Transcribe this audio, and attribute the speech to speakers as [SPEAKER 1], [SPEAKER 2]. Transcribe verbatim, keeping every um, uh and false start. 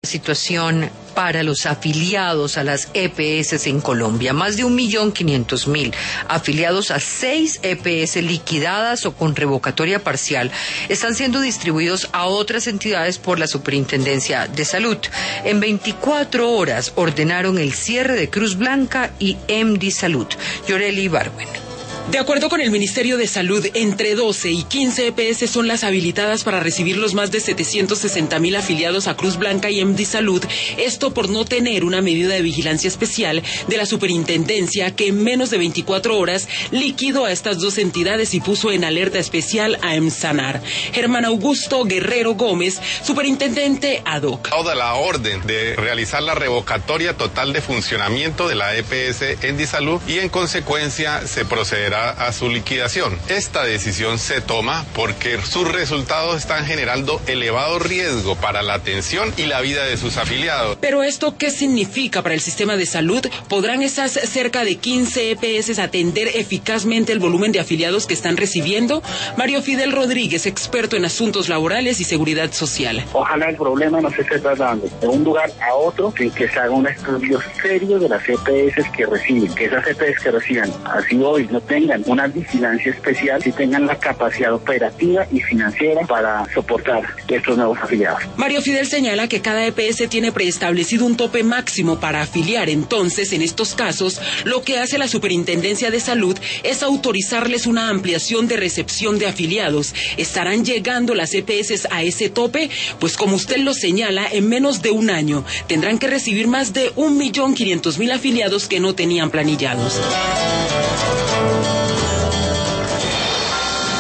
[SPEAKER 1] Situación para los afiliados a las E P S en Colombia. Más de un millón quinientos mil afiliados a seis E P S liquidadas o con revocatoria parcial están siendo distribuidos a otras entidades por la Superintendencia de Salud. En veinticuatro horas ordenaron el cierre de Cruz Blanca y M D Salud. Yoreli Barwen.
[SPEAKER 2] De acuerdo con el Ministerio de Salud, entre doce y quince E P S son las habilitadas para recibir los más de setecientos sesenta mil afiliados a Cruz Blanca y M D Salud, esto por no tener una medida de vigilancia especial de la superintendencia que en menos de veinticuatro horas liquidó a estas dos entidades y puso en alerta especial a EMSANAR. Germán Augusto Guerrero Gómez, superintendente ad hoc.
[SPEAKER 3] Toda la orden de realizar la revocatoria total de funcionamiento de la E P S M D Salud y en consecuencia se procederá a su liquidación. Esta decisión se toma porque sus resultados están generando elevado riesgo para la atención y la vida de sus afiliados.
[SPEAKER 2] Pero ¿esto qué significa para el sistema de salud? ¿Podrán esas cerca de quince E P S atender eficazmente el volumen de afiliados que están recibiendo? Mario Fidel Rodríguez, experto en asuntos laborales y seguridad social.
[SPEAKER 4] Ojalá el problema no se esté tratando de un lugar a otro sin que se haga un estudio serio de las E P S que reciben, que esas E P S que reciban, así hoy no tengan una vigilancia especial, si tengan la capacidad operativa y financiera para soportar estos nuevos afiliados.
[SPEAKER 2] Mario Fidel señala que cada E P S tiene preestablecido un tope máximo para afiliar. Entonces, en estos casos, lo que hace la Superintendencia de Salud es autorizarles una ampliación de recepción de afiliados. ¿Estarán llegando las E P S a ese tope? Pues como usted lo señala, en menos de un año tendrán que recibir más de un millón quinientos mil afiliados que no tenían planillados.